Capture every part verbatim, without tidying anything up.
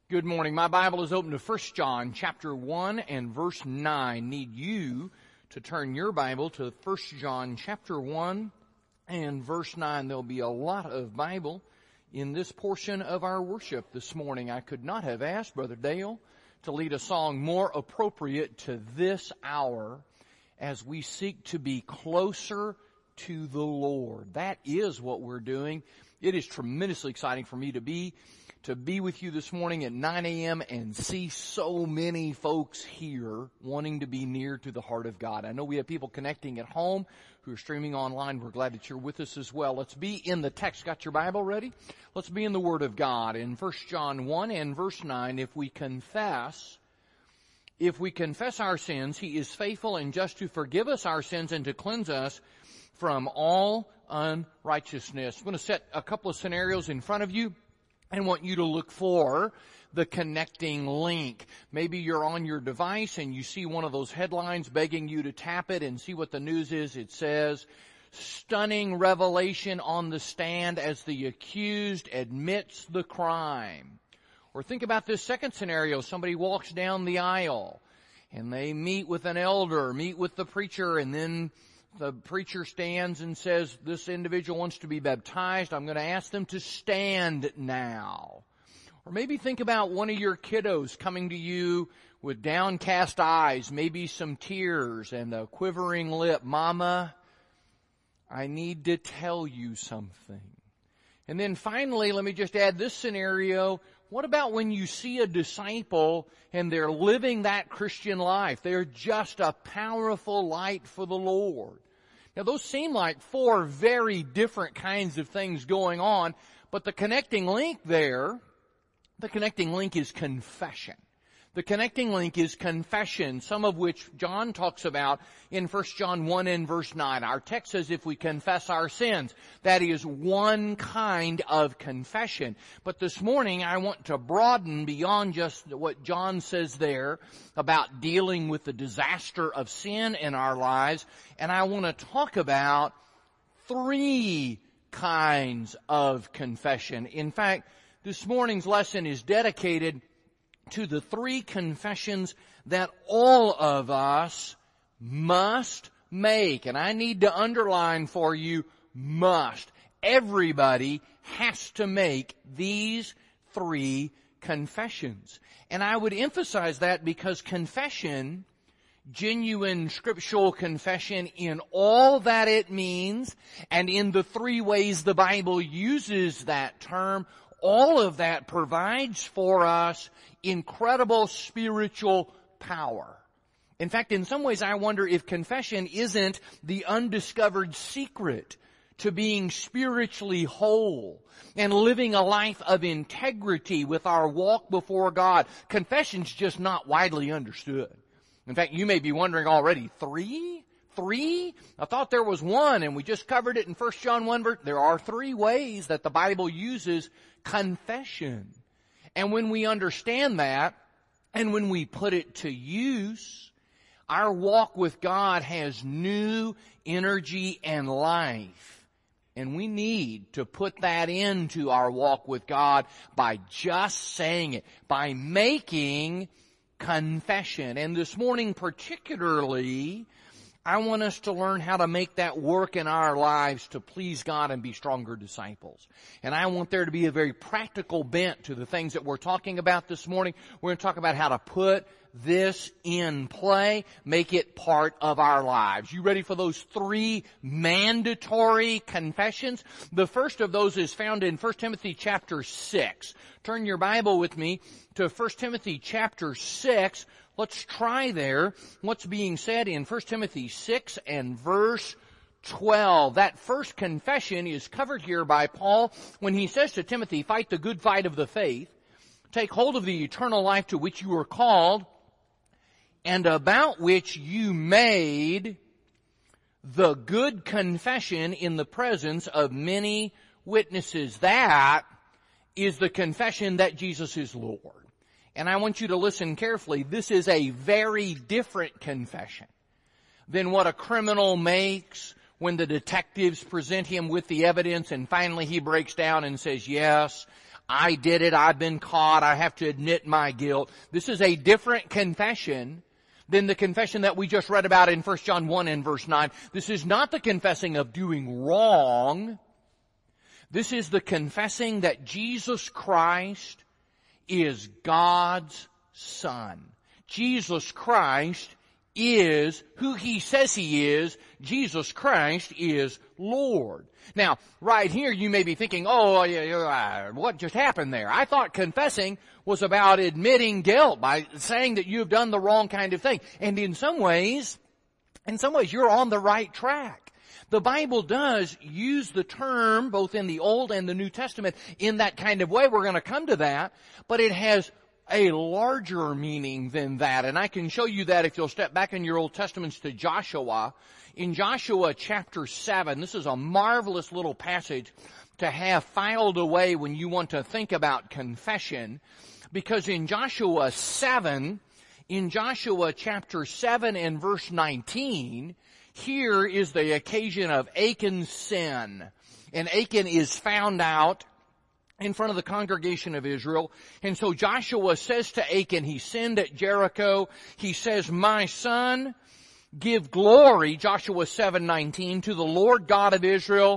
Good morning. My Bible is open to First John chapter one and verse nine. Need you to turn your Bible to First John chapter one and verse nine. There'll be a lot of Bible in this portion of our worship this morning. I could not have asked Brother Dale to lead a song more appropriate to this hour as we seek to be closer to the Lord. That is what we're doing. It is tremendously exciting for me to be to be with you this morning at nine a.m. and see so many folks here wanting to be near to the heart of God. I know we have people connecting at home who are streaming online. We're glad that you're with us as well. Let's be in the text. Got your Bible ready? Let's be in the Word of God. In First John one and verse nine, if we confess, if we confess our sins, He is faithful and just to forgive us our sins and to cleanse us from all unrighteousness. I'm going to set a couple of scenarios in front of you. I want you to look for the connecting link. Maybe you're on your device and you see one of those headlines begging you to tap it and see what the news is. It says, stunning revelation on the stand as the accused admits the crime. Or think about this second scenario. Somebody walks down the aisle and they meet with an elder, meet with the preacher, and then the preacher stands and says, this individual wants to be baptized. I'm going to ask them to stand now. Or maybe think about one of your kiddos coming to you with downcast eyes, maybe some tears and a quivering lip. Mama, I need to tell you something. And then finally, let me just add this scenario. What about when you see a disciple and they're living that Christian life? They're just a powerful light for the Lord. Now those seem like four very different kinds of things going on, but the connecting link there, the connecting link is confession. The connecting link is confession, some of which John talks about in First John one and verse nine. Our text says if we confess our sins, that is one kind of confession. But this morning I want to broaden beyond just what John says there about dealing with the disaster of sin in our lives, and I want to talk about three kinds of confession. In fact, this morning's lesson is dedicated to the three confessions that all of us must make. And I need to underline for you, must. Everybody has to make these three confessions. And I would emphasize that because confession, genuine scriptural confession in all that it means, and in the three ways the Bible uses that term, all of that provides for us incredible spiritual power. In fact, in some ways, I wonder if confession isn't the undiscovered secret to being spiritually whole and living a life of integrity with our walk before God. Confession's just not widely understood. In fact, you may be wondering already, three? Three? I thought there was one, and we just covered it in First John one verse. There are three ways that the Bible uses confession. And when we understand that, and when we put it to use, our walk with God has new energy and life. And we need to put that into our walk with God by just saying it, by making confession. And this morning particularly, I want us to learn how to make that work in our lives to please God and be stronger disciples. And I want there to be a very practical bent to the things that we're talking about this morning. We're going to talk about how to put this in play, make it part of our lives. You ready for those three mandatory confessions? The first of those is found in First Timothy chapter six. Turn your Bible with me to First Timothy chapter six. Let's try there what's being said in First Timothy six and verse twelve. That first confession is covered here by Paul when he says to Timothy, fight the good fight of the faith, take hold of the eternal life to which you were called, and about which you made the good confession in the presence of many witnesses. That is the confession that Jesus is Lord. And I want you to listen carefully. This is a very different confession than what a criminal makes when the detectives present him with the evidence and finally he breaks down and says, yes, I did it, I've been caught, I have to admit my guilt. This is a different confession than the confession that we just read about in First John one and verse nine. This is not the confessing of doing wrong. This is the confessing that Jesus Christ is God's Son. Jesus Christ is who He says He is. Jesus Christ is Lord. Now, right here you may be thinking, oh, yeah, what just happened there? I thought confessing was about admitting guilt by saying that you've done the wrong kind of thing. And in some ways, in some ways you're on the right track. The Bible does use the term, both in the Old and the New Testament, in that kind of way. We're going to come to that. But it has a larger meaning than that. And I can show you that if you'll step back in your Old Testaments to Joshua. In Joshua chapter seven, this is a marvelous little passage to have filed away when you want to think about confession. Because in Joshua seven, in Joshua chapter seven and verse nineteen, here is the occasion of Achan's sin. And Achan is found out in front of the congregation of Israel. And so Joshua says to Achan, he sinned at Jericho. He says, my son, give glory, Joshua seven nineteen, to the Lord God of Israel,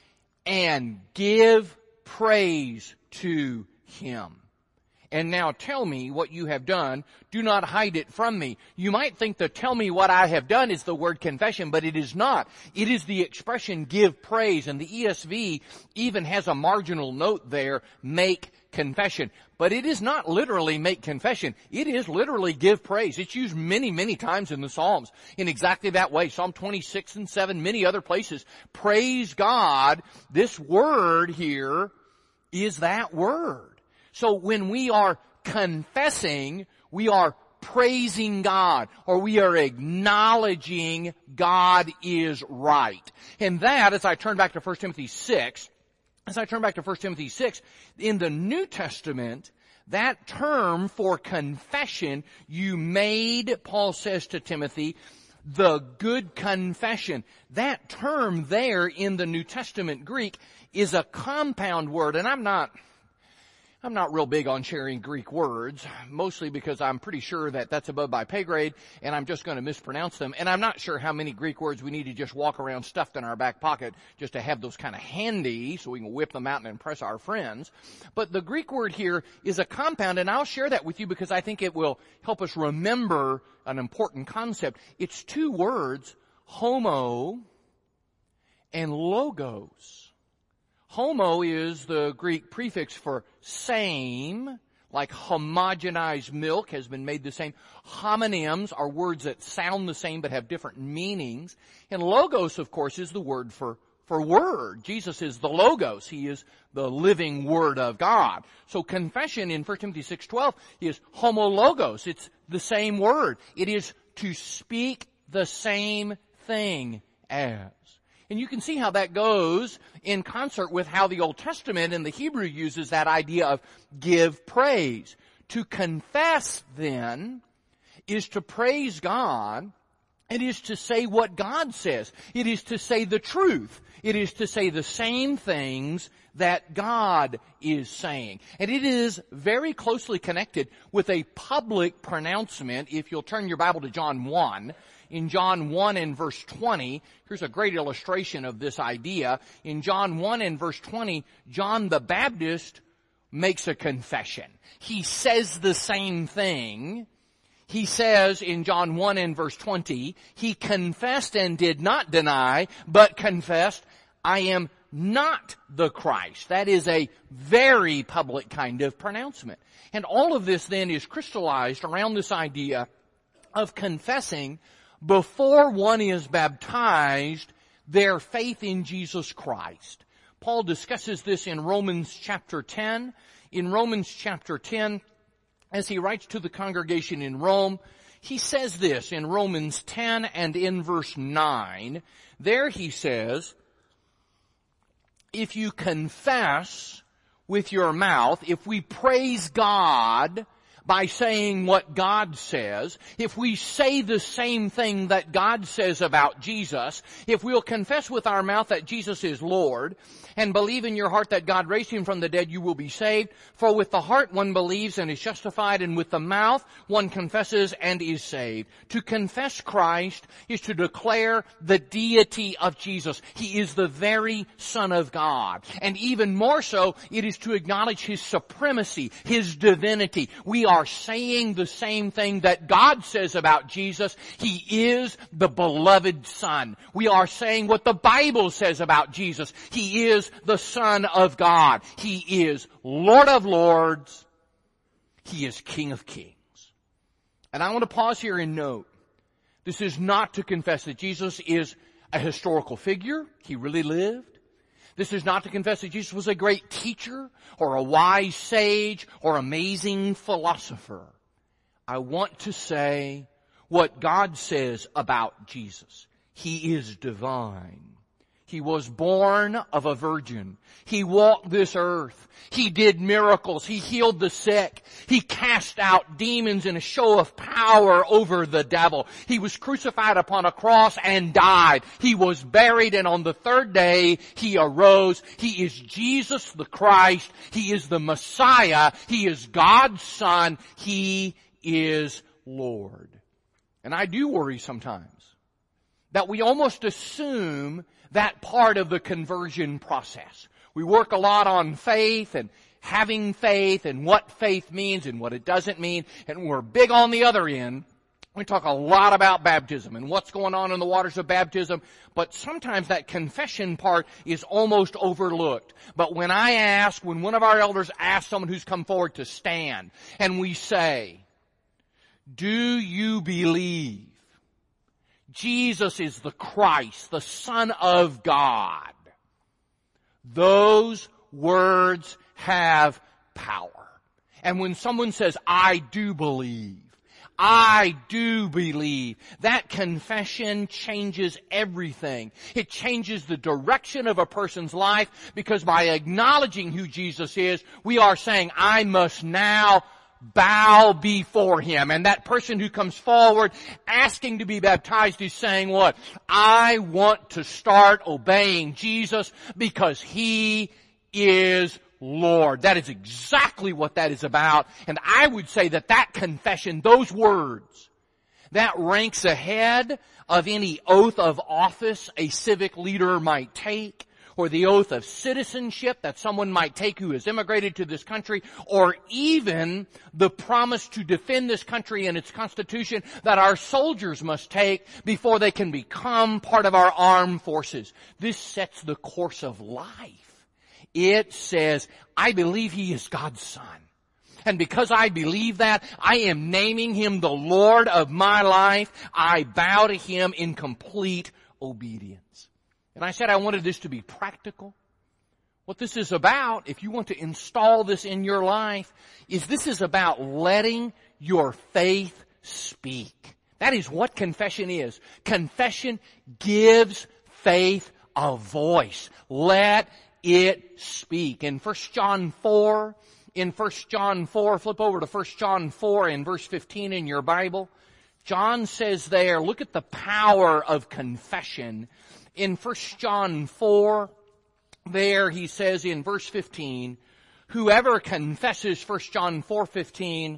and give praise to Him. And now tell me what you have done. Do not hide it from me. You might think that tell me what I have done is the word confession, but it is not. It is the expression give praise. And the E S V even has a marginal note there, make confession. But it is not literally make confession. It is literally give praise. It's used many, many times in the Psalms in exactly that way. Psalm twenty-six and seven, many other places. Praise God. This word here is that word. So when we are confessing, we are praising God, or we are acknowledging God is right. And that, as I turn back to First Timothy six, as I turn back to First Timothy six, in the New Testament, that term for confession, you made, Paul says to Timothy, the good confession. That term there in the New Testament Greek is a compound word, and I'm not... I'm not real big on sharing Greek words, mostly because I'm pretty sure that that's above my pay grade, and I'm just going to mispronounce them. And I'm not sure how many Greek words we need to just walk around stuffed in our back pocket just to have those kind of handy so we can whip them out and impress our friends. But the Greek word here is a compound, and I'll share that with you because I think it will help us remember an important concept. It's two words, homo and logos. Homo is the Greek prefix for same, like homogenized milk has been made the same. Homonyms are words that sound the same but have different meanings. And logos, of course, is the word for, for word. Jesus is the logos. He is the living word of God. So confession in First Timothy six twelve is homologos. It's the same word. It is to speak the same thing as. And you can see how that goes in concert with how the Old Testament and the Hebrew uses that idea of give praise. To confess, then, is to praise God. It is to say what God says. It is to say the truth. It is to say the same things that God is saying. And it is very closely connected with a public pronouncement. If you'll turn your Bible to John one. In John one and verse twenty, here's a great illustration of this idea. In John one and verse twenty, John the Baptist makes a confession. He says the same thing. He says in John one and verse twenty, he confessed and did not deny, but confessed, I am not the Christ. That is a very public kind of pronouncement. And all of this then is crystallized around this idea of confessing before one is baptized, their faith in Jesus Christ. Paul discusses this in Romans chapter ten. In Romans chapter ten, as he writes to the congregation in Rome, he says this in Romans ten and in verse nine. There he says, if you confess with your mouth, if we praise God by saying what God says, if we say the same thing that God says about Jesus, if we'll confess with our mouth that Jesus is Lord, and believe in your heart that God raised Him from the dead, you will be saved. For with the heart one believes and is justified, and with the mouth one confesses and is saved. To confess Christ is to declare the deity of Jesus. He is the very Son of God. And even more so, it is to acknowledge His supremacy, His divinity. We are saying the same thing that God says about Jesus. He is the beloved Son. We are saying what the Bible says about Jesus. He is the Son of God. He is Lord of Lords. He is King of Kings. And I want to pause here and note, this is not to confess that Jesus is a historical figure. He really lived. This is not to confess that Jesus was a great teacher or a wise sage or amazing philosopher. I want to say what God says about Jesus. He is divine. He was born of a virgin. He walked this earth. He did miracles. He healed the sick. He cast out demons in a show of power over the devil. He was crucified upon a cross and died. He was buried, and on the third day He arose. He is Jesus the Christ. He is the Messiah. He is God's Son. He is Lord. And I do worry sometimes that we almost assume that part of the conversion process. We work a lot on faith and having faith and what faith means and what it doesn't mean. And we're big on the other end. We talk a lot about baptism and what's going on in the waters of baptism. But sometimes that confession part is almost overlooked. But when I ask, when one of our elders asks someone who's come forward to stand, and we say, do you believe Jesus is the Christ, the Son of God? Those words have power. And when someone says, I do believe, I do believe, that confession changes everything. It changes the direction of a person's life, because by acknowledging who Jesus is, we are saying, I must now bow before Him. And that person who comes forward asking to be baptized is saying what? I want to start obeying Jesus because He is Lord. That is exactly what that is about. And I would say that that confession, those words, that ranks ahead of any oath of office a civic leader might take, or the oath of citizenship that someone might take who has immigrated to this country, or even the promise to defend this country and its constitution that our soldiers must take before they can become part of our armed forces. This sets the course of life. It says, I believe He is God's Son. And because I believe that, I am naming Him the Lord of my life. I bow to Him in complete obedience. And I said I wanted this to be practical. What this is about, if you want to install this in your life, is this is about letting your faith speak. That is what confession is. Confession gives faith a voice. Let it speak. In First John four, in First John four, flip over to First John four in verse fifteen in your Bible. John says there, look at the power of confession. In First John four, there he says in verse fifteen, whoever confesses, First John four fifteen,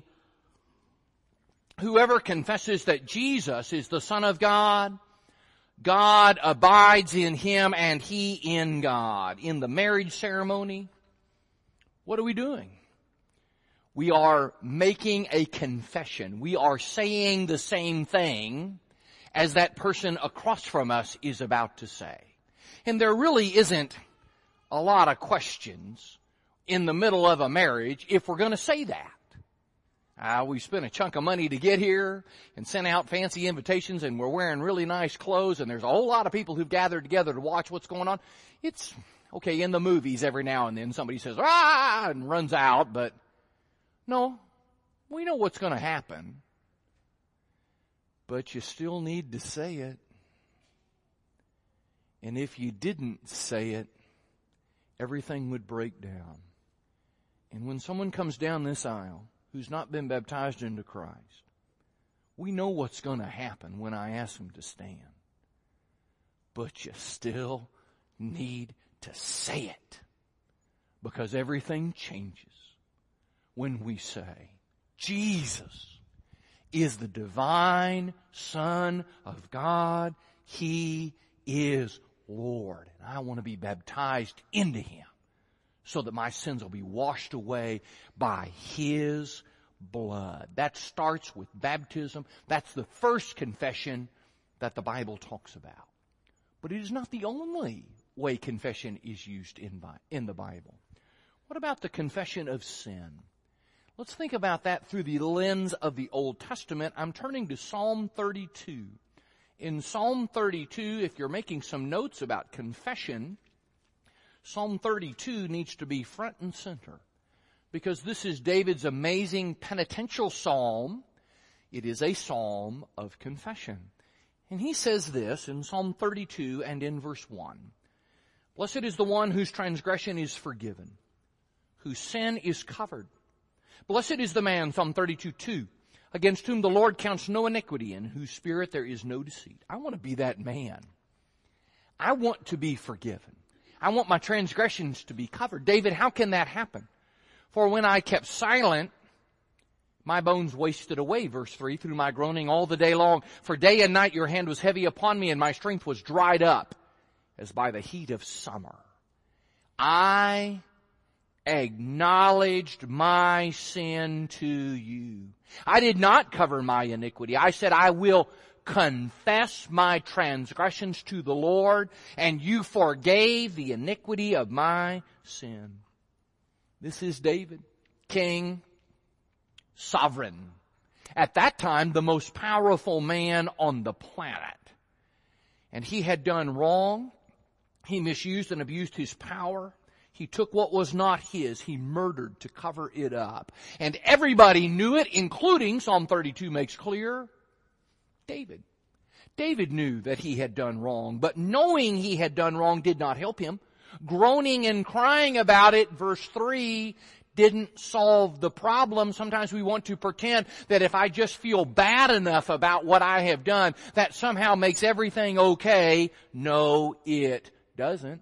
whoever confesses that Jesus is the Son of God, God abides in him and he in God. In the marriage ceremony, what are we doing? We are making a confession. We are saying the same thing as that person across from us is about to say. And there really isn't a lot of questions in the middle of a marriage if we're going to say that. Uh, we spent a chunk of money to get here and sent out fancy invitations, and we're wearing really nice clothes, and there's a whole lot of people who've gathered together to watch what's going on. It's, okay, in the movies every now and then somebody says, ah, and runs out, but no, we know what's going to happen. But you still need to say it. And if you didn't say it, everything would break down. And when someone comes down this aisle who's not been baptized into Christ, we know what's going to happen when I ask them to stand. But you still need to say it, because everything changes when we say, Jesus is the divine Son of God. He is Lord. And I want to be baptized into Him so that my sins will be washed away by His blood. That starts with baptism. That's the first confession that the Bible talks about. But it is not the only way confession is used in, in the Bible. What about the confession of sin? Let's think about that through the lens of the Old Testament. I'm turning to Psalm thirty-two. In Psalm thirty-two, if you're making some notes about confession, Psalm thirty-two needs to be front and center, because this is David's amazing penitential psalm. It is a psalm of confession. And he says this in Psalm thirty-two and in verse one. Blessed is the one whose transgression is forgiven, whose sin is covered. Blessed is the man, Psalm thirty-two two, against whom the Lord counts no iniquity, in whose spirit there is no deceit. I want to be that man. I want to be forgiven. I want my transgressions to be covered. David, how can that happen? For when I kept silent, my bones wasted away, verse three, through my groaning all the day long. For day and night your hand was heavy upon me, and my strength was dried up as by the heat of summer. I acknowledged my sin to you. I did not cover my iniquity. I said, I will confess my transgressions to the Lord, and you forgave the iniquity of my sin. This is David, king, sovereign. At that time, the most powerful man on the planet. And he had done wrong. He misused and abused his power. He took what was not his. He murdered to cover it up. And everybody knew it, including, Psalm thirty-two makes clear, David. David knew that he had done wrong, but knowing he had done wrong did not help him. Groaning and crying about it, verse three, didn't solve the problem. Sometimes we want to pretend that if I just feel bad enough about what I have done, that somehow makes everything okay. No, it doesn't.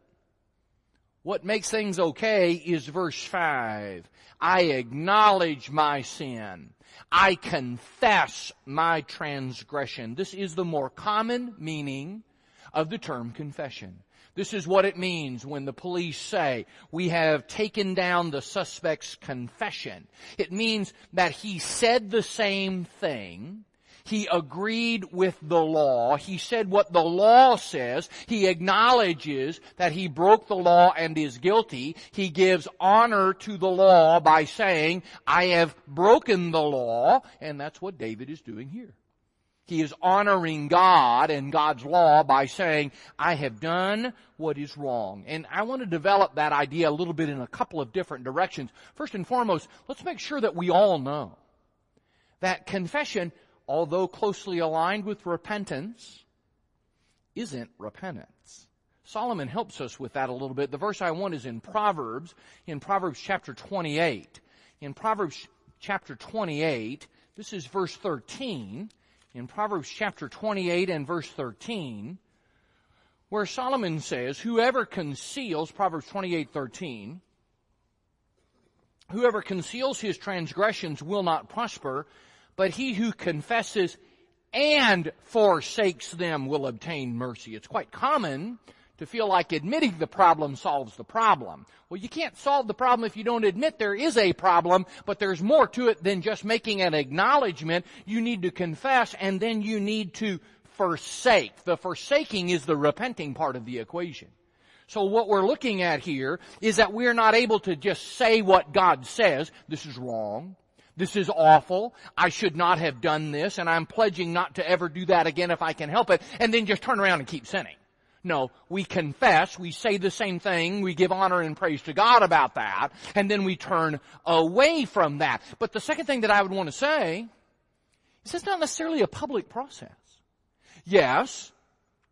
What makes things okay is verse five. I acknowledge my sin. I confess my transgression. This is the more common meaning of the term confession. This is what it means when the police say, we have taken down the suspect's confession. It means that he said the same thing. He agreed with the law. He said what the law says. He acknowledges that he broke the law and is guilty. He gives honor to the law by saying, I have broken the law. And that's what David is doing here. He is honoring God and God's law by saying, I have done what is wrong. And I want to develop that idea a little bit in a couple of different directions. First and foremost, let's make sure that we all know that confession, although closely aligned with repentance, isn't repentance. Solomon helps us with that a little bit. The verse I want is in Proverbs, in Proverbs chapter twenty-eight. In Proverbs chapter twenty-eight, this is verse thirteen. In Proverbs chapter twenty-eight and verse thirteen, where Solomon says, whoever conceals, Proverbs twenty-eight thirteen, whoever conceals his transgressions will not prosper, but he who confesses and forsakes them will obtain mercy. It's quite common to feel like admitting the problem solves the problem. Well, you can't solve the problem if you don't admit there is a problem, but there's more to it than just making an acknowledgement. You need to confess, and then you need to forsake. The forsaking is the repenting part of the equation. So what we're looking at here is that we're not able to just say what God says. This is wrong. This is awful. I should not have done this, and I'm pledging not to ever do that again if I can help it, and then just turn around and keep sinning. No, we confess, we say the same thing, we give honor and praise to God about that, and then we turn away from that. But the second thing that I would want to say is it's not necessarily a public process. Yes,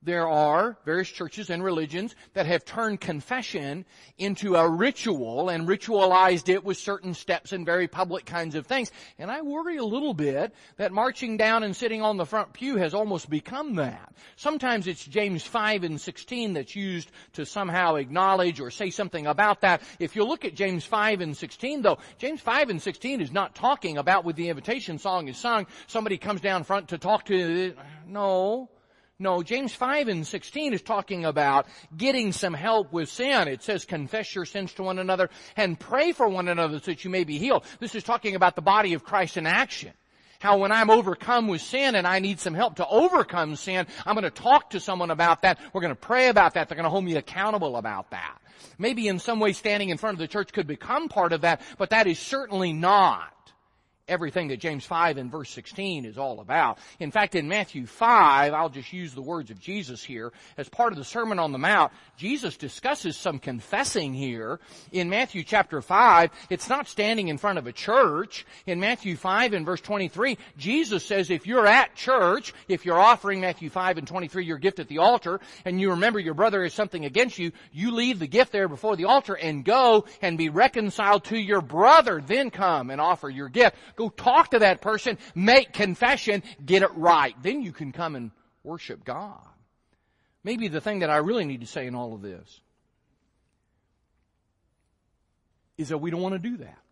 There are various churches and religions that have turned confession into a ritual and ritualized it with certain steps and very public kinds of things. And I worry a little bit that marching down and sitting on the front pew has almost become that. Sometimes it's James five and sixteen that's used to somehow acknowledge or say something about that. If you look at James five and sixteen, though, James five and sixteen is not talking about when the invitation song is sung, somebody comes down front to talk to, no. No, James five and sixteen is talking about getting some help with sin. It says, confess your sins to one another and pray for one another so that you may be healed. This is talking about the body of Christ in action. How when I'm overcome with sin and I need some help to overcome sin, I'm going to talk to someone about that. We're going to pray about that. They're going to hold me accountable about that. Maybe in some way standing in front of the church could become part of that, but that is certainly not everything that James five and verse sixteen is all about. In fact, in Matthew five, I'll just use the words of Jesus here, as part of the Sermon on the Mount, Jesus discusses some confessing here. In Matthew chapter five, it's not standing in front of a church. In Matthew five and verse twenty-three, Jesus says if you're at church, if you're offering Matthew five and twenty-three your gift at the altar, and you remember your brother has something against you, you leave the gift there before the altar and go and be reconciled to your brother. Then come and offer your gift. Go talk to that person, make confession, get it right. Then you can come and worship God. Maybe the thing that I really need to say in all of this is that we don't want to do that.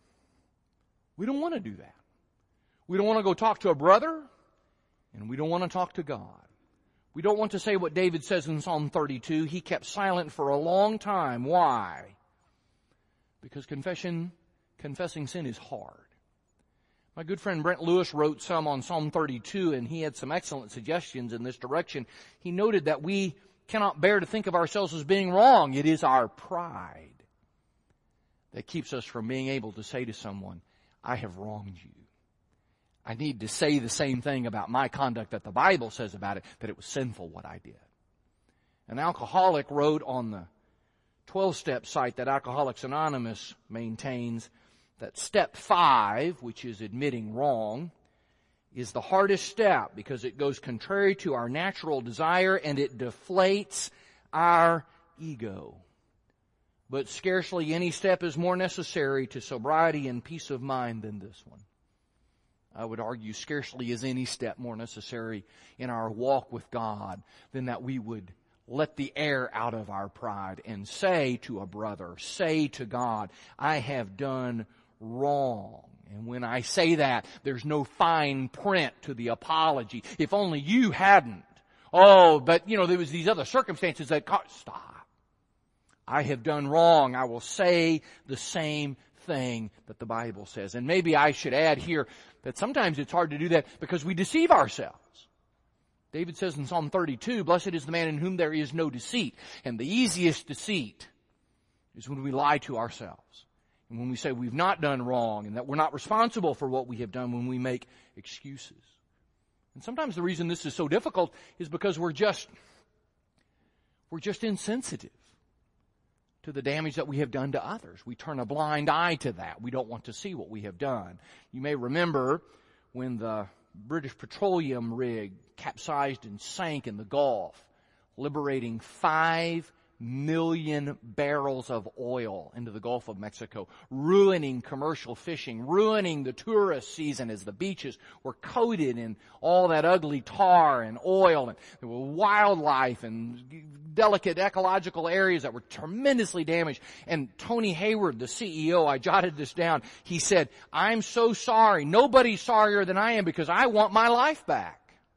We don't want to do that. We don't want to go talk to a brother, and we don't want to talk to God. We don't want to say what David says in Psalm thirty-two. He kept silent for a long time. Why? Because confession, confessing sin is hard. My good friend Brent Lewis wrote some on Psalm thirty-two, and he had some excellent suggestions in this direction. He noted that we cannot bear to think of ourselves as being wrong. It is our pride that keeps us from being able to say to someone, I have wronged you. I need to say the same thing about my conduct that the Bible says about it, that it was sinful what I did. An alcoholic wrote on the twelve-step site that Alcoholics Anonymous maintains that step five, which is admitting wrong, is the hardest step because it goes contrary to our natural desire and it deflates our ego. But scarcely any step is more necessary to sobriety and peace of mind than this one. I would argue scarcely is any step more necessary in our walk with God than that we would let the air out of our pride and say to a brother, say to God, I have done wrong. And when I say that, there's no fine print to the apology. If only you hadn't. Oh, but you know, there was these other circumstances that caught. Stop. I have done wrong. I will say the same thing that the Bible says. And maybe I should add here that sometimes it's hard to do that because we deceive ourselves. David says in Psalm thirty-two, blessed is the man in whom there is no deceit. And the easiest deceit is when we lie to ourselves. And when we say we've not done wrong and that we're not responsible for what we have done, when we make excuses. And sometimes the reason this is so difficult is because we're just, we're just insensitive to the damage that we have done to others. We turn a blind eye to that. We don't want to see what we have done. You may remember when the British petroleum rig capsized and sank in the Gulf, liberating five million barrels of oil into the Gulf of Mexico, ruining commercial fishing, ruining the tourist season as the beaches were coated in all that ugly tar and oil, and there were wildlife and delicate ecological areas that were tremendously damaged. And Tony Hayward, the C E O, I jotted this down, he said, I'm so sorry. Nobody's sorrier than I am because I want my life back.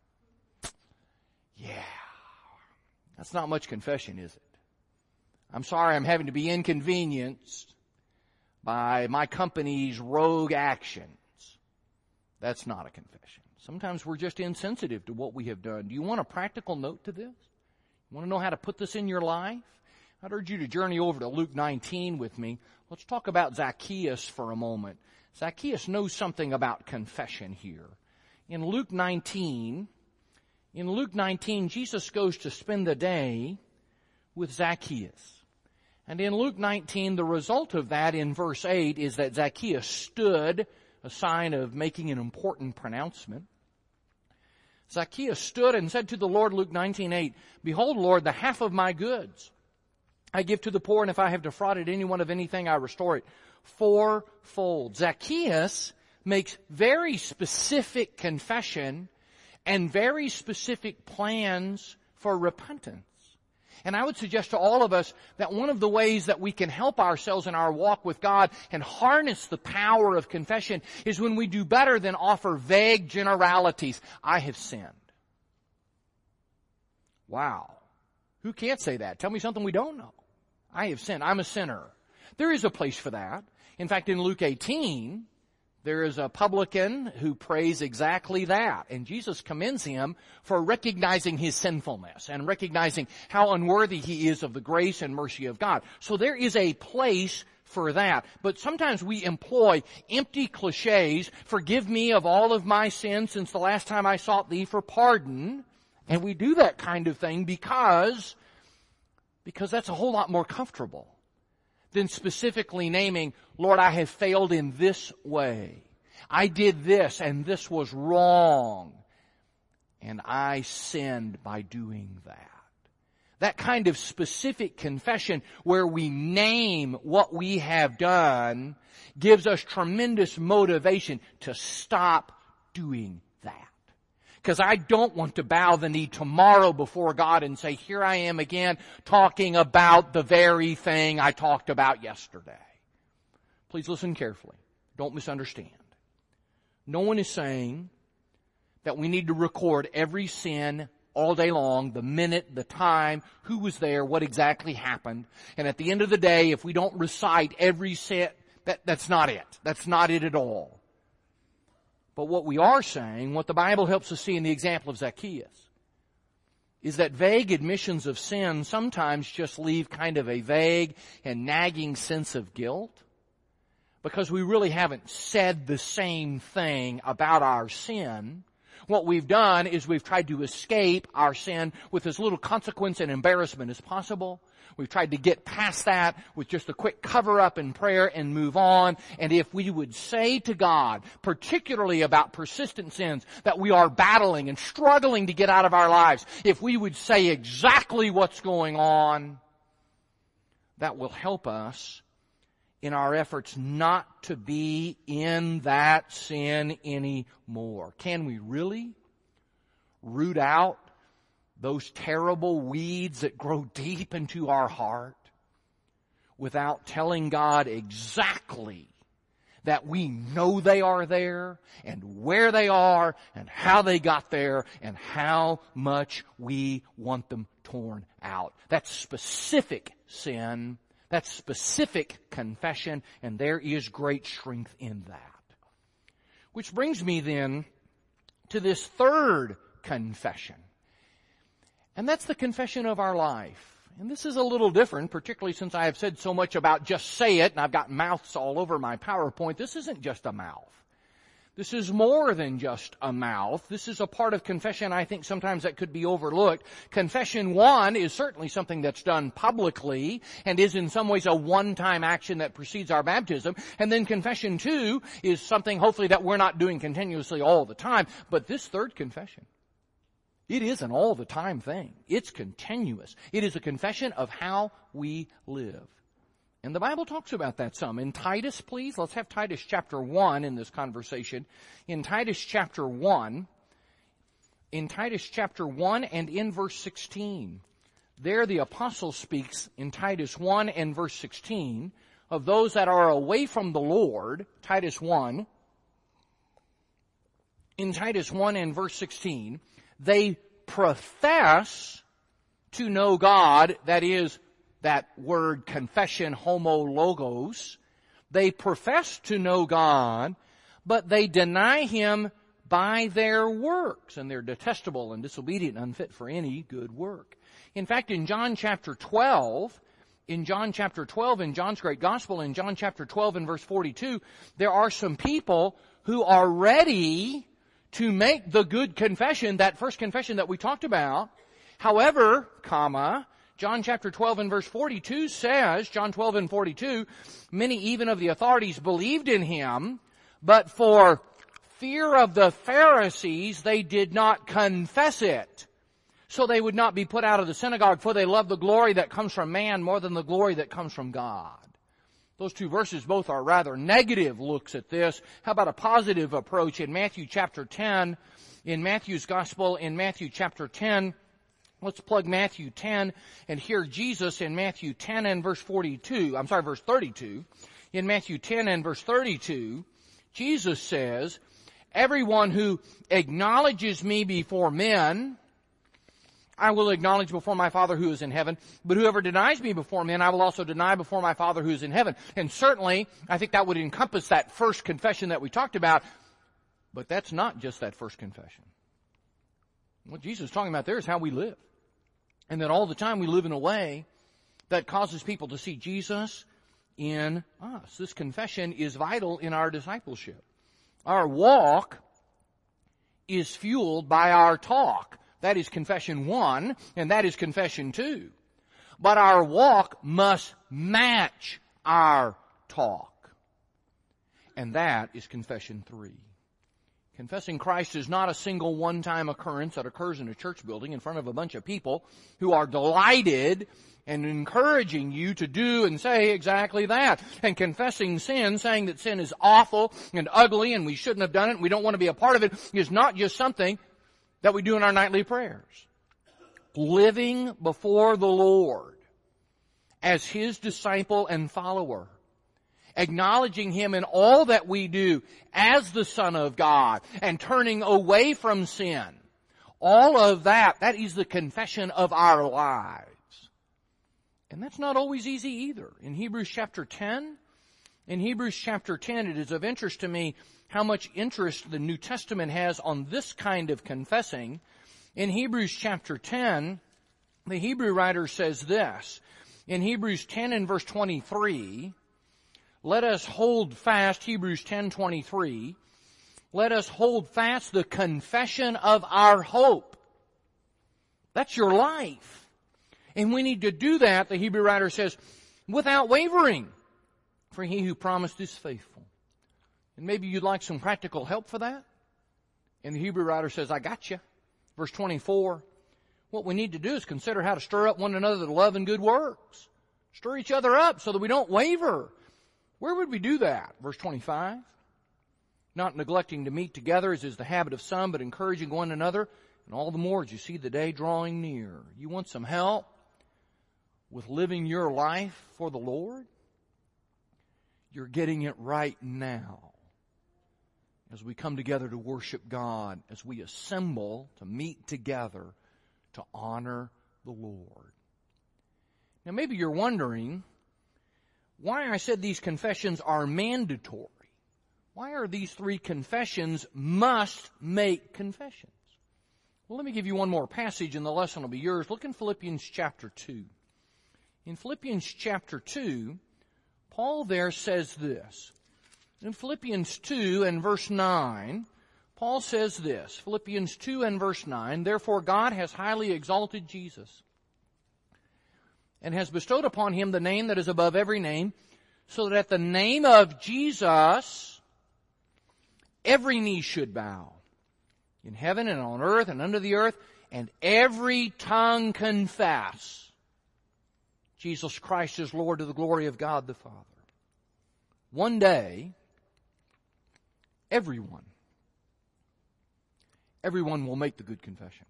Yeah. That's not much confession, is it? I'm sorry I'm having to be inconvenienced by my company's rogue actions. That's not a confession. Sometimes we're just insensitive to what we have done. Do you want a practical note to this? You want to know how to put this in your life? I'd urge you to journey over to Luke nineteen with me. Let's talk about Zacchaeus for a moment. Zacchaeus knows something about confession here. In Luke nineteen, in Luke nineteen, Jesus goes to spend the day with Zacchaeus. And in Luke nineteen, the result of that in verse eight is that Zacchaeus stood, a sign of making an important pronouncement. Zacchaeus stood and said to the Lord, Luke nineteen eight, Behold, Lord, the half of my goods I give to the poor, and if I have defrauded anyone of anything, I restore it fourfold. Zacchaeus makes very specific confession and very specific plans for repentance. And I would suggest to all of us that one of the ways that we can help ourselves in our walk with God and harness the power of confession is when we do better than offer vague generalities. I have sinned. Wow. Who can't say that? Tell me something we don't know. I have sinned. I'm a sinner. There is a place for that. In fact, in Luke eighteen, there is a publican who prays exactly that. And Jesus commends him for recognizing his sinfulness and recognizing how unworthy he is of the grace and mercy of God. So there is a place for that. But sometimes we employ empty cliches. Forgive me of all of my sins since the last time I sought thee for pardon. And we do that kind of thing because, because that's a whole lot more comfortable than specifically naming, Lord, I have failed in this way. I did this and this was wrong. And I sinned by doing that. That kind of specific confession where we name what we have done gives us tremendous motivation to stop doing that. Because I don't want to bow the knee tomorrow before God and say, here I am again talking about the very thing I talked about yesterday. Please listen carefully. Don't misunderstand. No one is saying that we need to record every sin all day long, the minute, the time, who was there, what exactly happened. And at the end of the day, if we don't recite every sin, that, that's not it. That's not it at all. But what we are saying, what the Bible helps us see in the example of Zacchaeus, is that vague admissions of sin sometimes just leave kind of a vague and nagging sense of guilt because we really haven't said the same thing about our sin. What we've done is we've tried to escape our sin with as little consequence and embarrassment as possible. We've tried to get past that with just a quick cover-up in prayer and move on. And if we would say to God, particularly about persistent sins that we are battling and struggling to get out of our lives, if we would say exactly what's going on, that will help us in our efforts not to be in that sin anymore. Can we really root out those terrible weeds that grow deep into our heart without telling God exactly that we know they are there and where they are and how they got there and how much we want them torn out? That's specific sin. That's specific confession, and there is great strength in that. Which brings me then to this third confession. And that's the confession of our life. And this is a little different, particularly since I have said so much about just say it, and I've got mouths all over my PowerPoint. This isn't just a mouth. This is more than just a mouth. This is a part of confession I think sometimes that could be overlooked. Confession one is certainly something that's done publicly and is in some ways a one-time action that precedes our baptism. And then confession two is something hopefully that we're not doing continuously all the time. But this third confession, it is an all-the-time thing. It's continuous. It is a confession of how we live. And the Bible talks about that some. In Titus, please, let's have Titus chapter one in this conversation. In Titus chapter one, in Titus chapter one and in verse sixteen, there the apostle speaks in Titus one and verse sixteen of those that are away from the Lord. Titus one. In Titus one and verse sixteen, they profess to know God, that is, that word confession, homologos. They profess to know God, but they deny Him by their works, and they're detestable and disobedient and unfit for any good work. In fact, in John chapter twelve, in John chapter twelve, in John's great gospel, in John chapter twelve and verse forty-two, there are some people who are ready to make the good confession, that first confession that we talked about. However, comma, John chapter twelve and verse forty-two says, John twelve and forty-two, many even of the authorities believed in Him, but for fear of the Pharisees, they did not confess it, so they would not be put out of the synagogue, for they love the glory that comes from man more than the glory that comes from God. Those two verses both are rather negative looks at this. How about a positive approach in Matthew chapter ten? In Matthew's Gospel, in Matthew chapter ten, let's plug Matthew ten and hear Jesus in Matthew ten and verse forty-two. I'm sorry, verse thirty-two. In Matthew ten and verse thirty-two, Jesus says, everyone who acknowledges me before men, I will acknowledge before my Father who is in heaven. But whoever denies me before men, I will also deny before my Father who is in heaven. And certainly, I think that would encompass that first confession that we talked about. But that's not just that first confession. What Jesus is talking about there is how we live. And that all the time we live in a way that causes people to see Jesus in us. This confession is vital in our discipleship. Our walk is fueled by our talk. That is confession one, and that is confession two. But our walk must match our talk. And that is confession three. Confessing Christ is not a single one-time occurrence that occurs in a church building in front of a bunch of people who are delighted and encouraging you to do and say exactly that. And confessing sin, saying that sin is awful and ugly and we shouldn't have done it and we don't want to be a part of it, is not just something that we do in our nightly prayers. Living before the Lord as His disciple and follower, acknowledging Him in all that we do as the Son of God, and turning away from sin. All of that, that is the confession of our lives. And that's not always easy either. In Hebrews chapter ten, in Hebrews chapter ten, it is of interest to me how much interest the New Testament has on this kind of confessing. In Hebrews chapter ten, the Hebrew writer says this. In Hebrews ten and verse twenty-three, let us hold fast, Hebrews ten twenty-three, let us hold fast the confession of our hope. That's your life. And we need to do that, the Hebrew writer says, without wavering. For He who promised is faithful. And maybe you'd like some practical help for that? And the Hebrew writer says, I got you. Verse twenty-four, what we need to do is consider how to stir up one another to love and good works. Stir each other up so that we don't waver. Where would we do that? Verse twenty-five, not neglecting to meet together as is the habit of some, but encouraging one another, and all the more as you see the day drawing near. You want some help with living your life for the Lord? You're getting it right now. As we come together to worship God, as we assemble to meet together to honor the Lord. Now maybe you're wondering why I said these confessions are mandatory. Why are these three confessions must make confessions? Well, let me give you one more passage and the lesson will be yours. Look in Philippians chapter two. In Philippians chapter two, Paul there says this. In Philippians two and verse nine, Paul says this. Philippians two and verse nine, therefore God has highly exalted Jesus and has bestowed upon Him the name that is above every name, so that at the name of Jesus every knee should bow, in heaven and on earth and under the earth, and every tongue confess Jesus Christ is Lord, to the glory of God the Father. One day, everyone, everyone will make the good confession.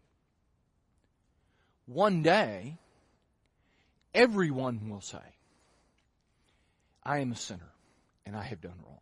One day, everyone will say, I am a sinner and I have done wrong.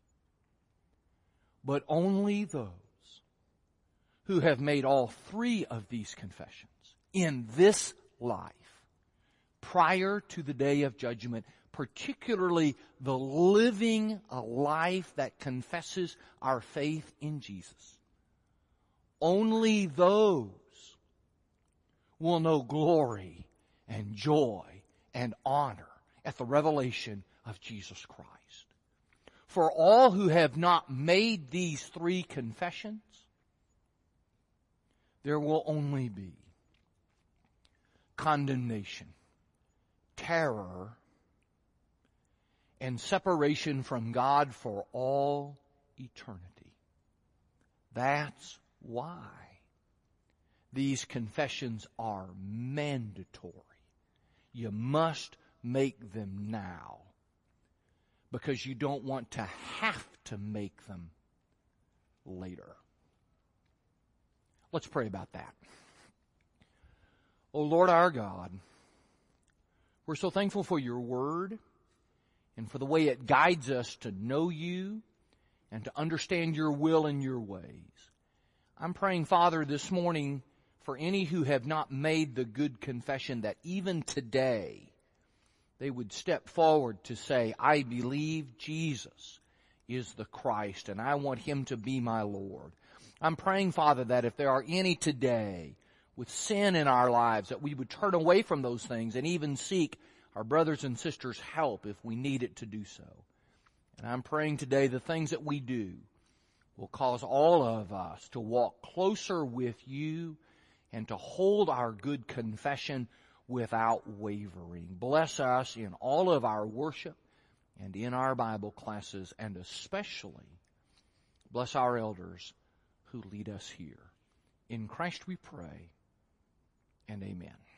But only those who have made all three of these confessions in this life, prior to the day of judgment, particularly the living a life that confesses our faith in Jesus, only those will know glory and joy and honor at the revelation of Jesus Christ. For all who have not made these three confessions, there will only be condemnation, terror, and separation from God for all eternity. That's why these confessions are mandatory. You must make them now, because you don't want to have to make them later. Let's pray about that. Oh Lord our God, we're so thankful for your word and for the way it guides us to know you and to understand your will and your ways. I'm praying, Father, this morning for any who have not made the good confession, that even today they would step forward to say, I believe Jesus is the Christ and I want him to be my Lord. I'm praying, Father, that if there are any today with sin in our lives, that we would turn away from those things and even seek our brothers and sisters' help if we need it to do so. And I'm praying today the things that we do will cause all of us to walk closer with you and to hold our good confession without wavering. Bless us in all of our worship and in our Bible classes, and especially bless our elders who lead us here. In Christ we pray, and amen.